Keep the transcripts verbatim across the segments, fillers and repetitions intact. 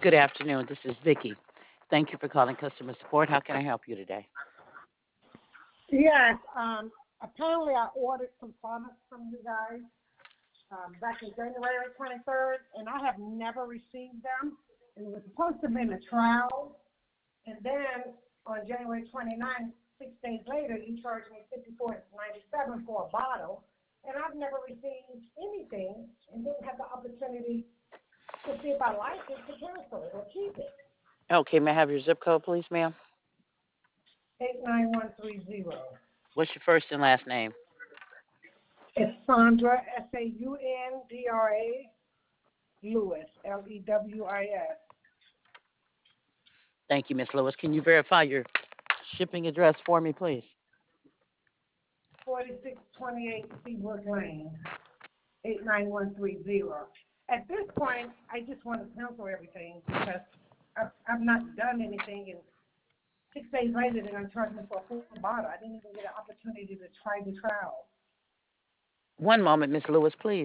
Good afternoon. This is Vicky. Thank you for calling customer support. How can I help you today? Yes, um, apparently I ordered some products from you guys um, back in January twenty-third, and I have never received them. And it was supposed to have been a trial, and then on January twenty-ninth, six days later, you charged me fifty-four ninety-seven for a bottle, and I've never received anything and didn't have the opportunity to see if I like it to cancel it or keep it. Okay, may I have your zip code, please, ma'am? eight nine one three zero. What's your first and last name? It's Sandra, S A U N D R A, Lewis, L E W I S, Thank you, Miss Lewis. Can you verify your shipping address for me, please? forty-six twenty-eight Seabrook Lane, eight nine one three zero. At this point, I just want to cancel everything because I've, I've not done anything, and six days later they're going to charge me for a full bottle. I didn't even get an opportunity to try the trial. One moment, Miss Lewis, please.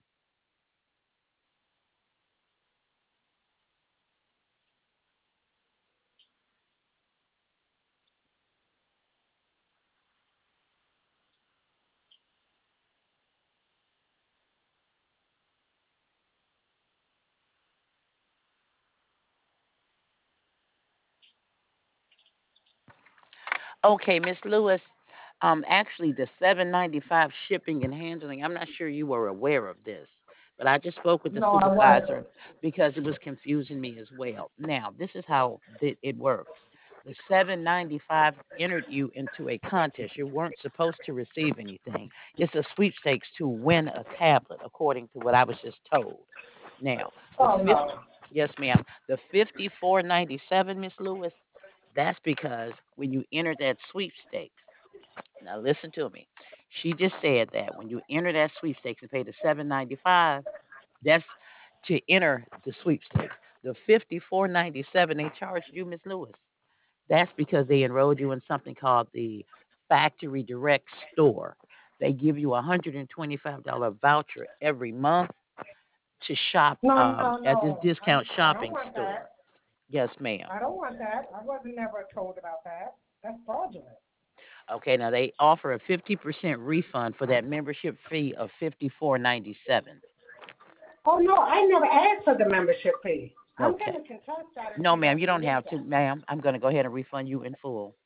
Okay, Miss Lewis. Um, actually, the seven ninety-five shipping and handling. I'm not sure you were aware of this, but I just spoke with the No, I supervisor wasn't. because it was confusing me as well. Now, this is how it, it works. The seven ninety-five entered you into a contest. You weren't supposed to receive anything. It's a sweepstakes to win a tablet, according to what I was just told. Now, the Oh, fifth, no. yes, ma'am, the fifty-four ninety-seven, Miss Lewis. That's because when you enter that sweepstakes, now listen to me. She just said that when you enter that sweepstakes and pay the seven ninety five, that's to enter the sweepstakes. The fifty four ninety seven they charged you, Miss Lewis. That's because they enrolled you in something called the Factory Direct Store. They give you a hundred and twenty five dollar voucher every month to shop No, um, no, at this no. I, discount I don't shopping want store. that. Yes, ma'am. I don't want that. I wasn't never told about that. That's fraudulent. Okay, now they offer a fifty percent refund for that membership fee of fifty-four ninety-seven. Oh, no, I never asked for the membership fee. I'm going Okay. to contest that and No, say ma'am, I you didn't don't get have to, that. ma'am. I'm going to go ahead and refund you in full.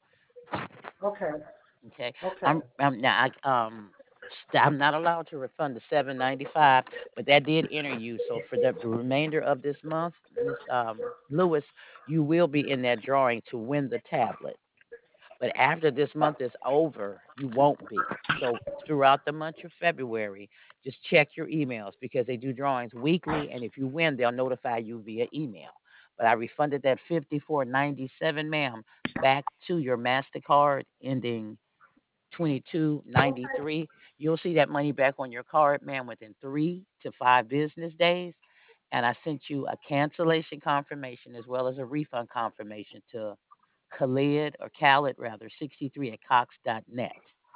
Okay, Okay. okay. I'm, I'm now I um st- I'm not allowed to refund the seven ninety-five, but that did enter you. So for the, the remainder of this month, Miss um Lewis, you will be in that drawing to win the tablet. But after this month is over, you won't be. So throughout the month of February, just check your emails because they do drawings weekly, and if you win, they'll notify you via email. But I refunded that fifty-four ninety-seven, ma'am, back to your Mastercard ending twenty-two ninety-three. You'll see that money back on your card, ma'am, within three to five business days. And I sent you a cancellation confirmation as well as a refund confirmation to Khalid or Khalid rather, sixty-three at cox dot net.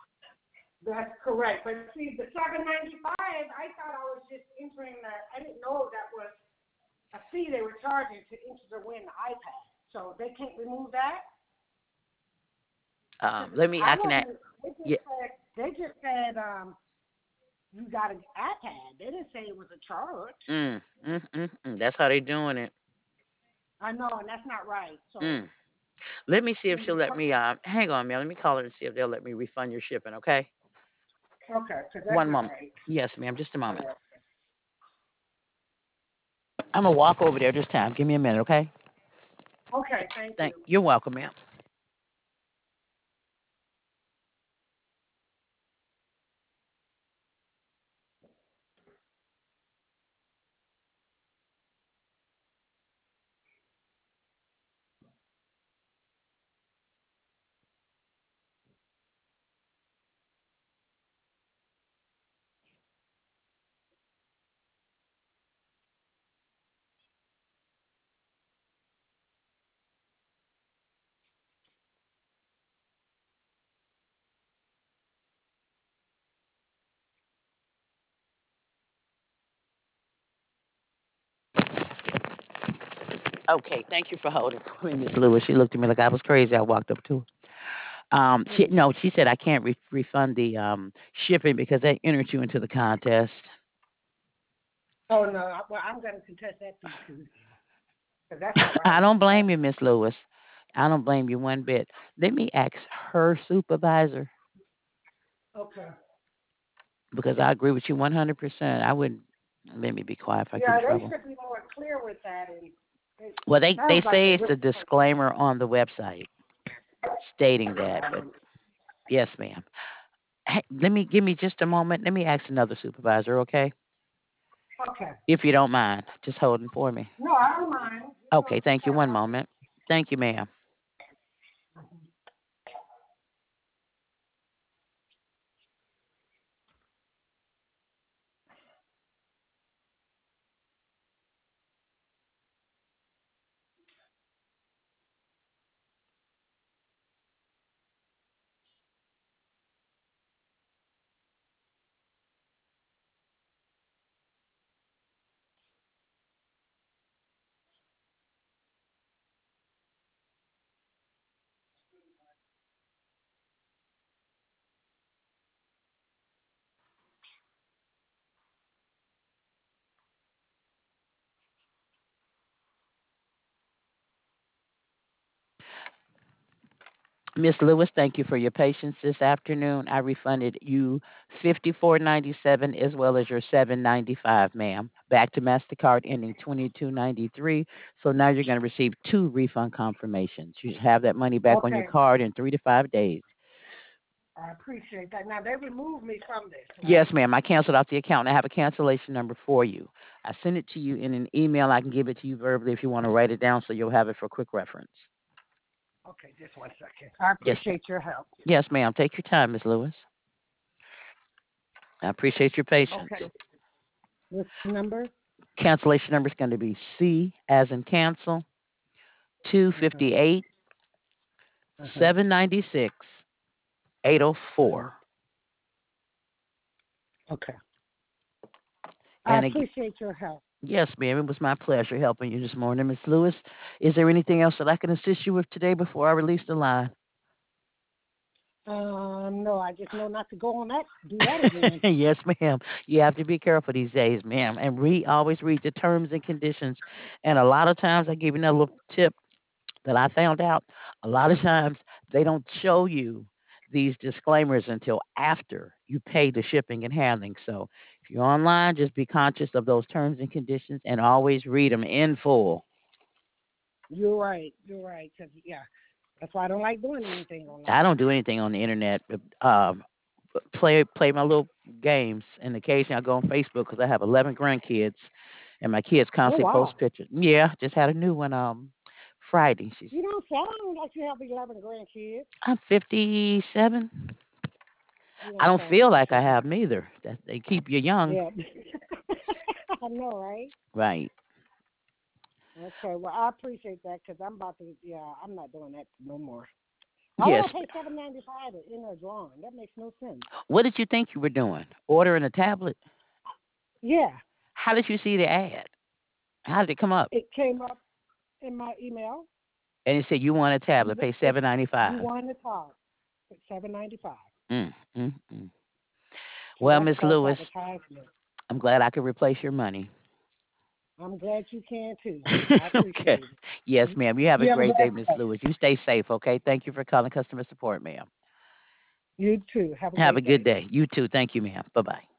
That's correct. But see, the seven ninety-five, I thought I was just entering that. I didn't know that was a fee they were charging to enter to win the iPad. So they can't remove that? Um, Because let me, I I can, add, wasn't, they just yeah, said, they just said, um, you got an iPad. They didn't say it was a charge. mm, mm, mm, mm, that's how they doing it. I know, and that's not right. So Mm. Let me see if can she'll you, let me, uh, hang on, man. Let me call her and see if they'll let me refund your shipping, okay? okay, because that's One not moment. right. Yes, ma'am, just a All moment. right. I'm going to walk over there this time. Give me a minute, okay? Okay, thank Thank, you. you're welcome, ma'am. Okay, thank you for holding for me, Miss Lewis. She looked at me like I was crazy. I walked up to her. Um, she Mm. no, she said I can't re- refund the um shipping because they entered you into the contest. Oh no, I- well I'm going to contest that fee too, because that's not I right. don't blame That's you, Miss Lewis. I don't blame you one bit. Let me ask her supervisor okay. because I agree with you one hundred percent. I wouldn't let me be quiet if I get in Yeah, they trouble. should be more clear with that, and it, Well, it they they sounds like say they're it's a really. disclaimer on the website stating that, but Um, yes, ma'am. Hey, let me give me just a moment. Let me ask another supervisor, okay? okay. If you don't mind, just holding for me. No, I don't mind. You know, Okay, just thank you. start One talking. moment. Thank you, ma'am. Miss Lewis, thank you for your patience this afternoon. I refunded you fifty-four ninety-seven as well as your seven ninety-five, ma'am. Back to Mastercard ending twenty-two ninety-three. So now you're going to receive two refund confirmations. You should have that money back on your Okay, card in three to five days. I appreciate that. Now they removed me from this, right? Yes, ma'am. I canceled off the account. I have a cancellation number for you. I sent it to you in an email. I can give it to you verbally if you want to write it down so you'll have it for quick reference. Okay, just one second. I Yes, ma'am. appreciate your help. Yes, ma'am. Take your time, Miss Lewis. I appreciate your Okay, patience. what's the number? Cancellation number is going to be C as in cancel, Uh huh. two fifty-eight, Uh huh. seven ninety-six, Uh huh. eight oh four. Okay. I And again, appreciate your help. yes, ma'am, it was my pleasure helping you this morning, Miss Lewis. Is there anything else that I can assist you with today before I release the line? Um, no, I just know not to go on that, do that again. Yes, ma'am. You have to be careful these days, ma'am, and read always read the terms and conditions. And a lot of times, I give you another little tip that I found out. A lot of times, they don't show you these disclaimers until after you pay the shipping and handling. So, if you're online, just be conscious of those terms and conditions and always read them in full. You're right. You're right. Cause yeah, that's why I don't like doing anything I online. don't do anything on the internet. Um, play play my little games, and occasionally I go on Facebook because I have eleven grandkids, and my kids Oh constantly wow. post pictures. Yeah, just had a new one um Friday. She's You don't sound like you have eleven grandkids. I'm fifty-seven. You I don't don't sound feel like like I it. have neither. That they keep you young, Yeah. I know, right? right? Okay. Well, I appreciate that because I'm about to. Yeah, I'm not doing that no more. Why would I Yes. pay seven ninety five in a drawing? That makes no sense. What did you think you were doing? Ordering a tablet? Yeah, How did you see the ad? How did it come up? it came up in my email. And it said you want a You tablet, wa- pay it, seven ninety you five. won the top at seven ninety five. Mm, mm, mm. So Well, that's Miss false Lewis, advertisement. I'm glad I could replace your money. I'm glad you can too. I Okay. appreciate it. Yes, You, ma'am. You have a you have a great day, blessed Miss day. Lewis. You stay safe, okay? Thank you for calling customer support, ma'am. You too. Have a Have a great good day. day. You too. Thank you, ma'am. Bye bye.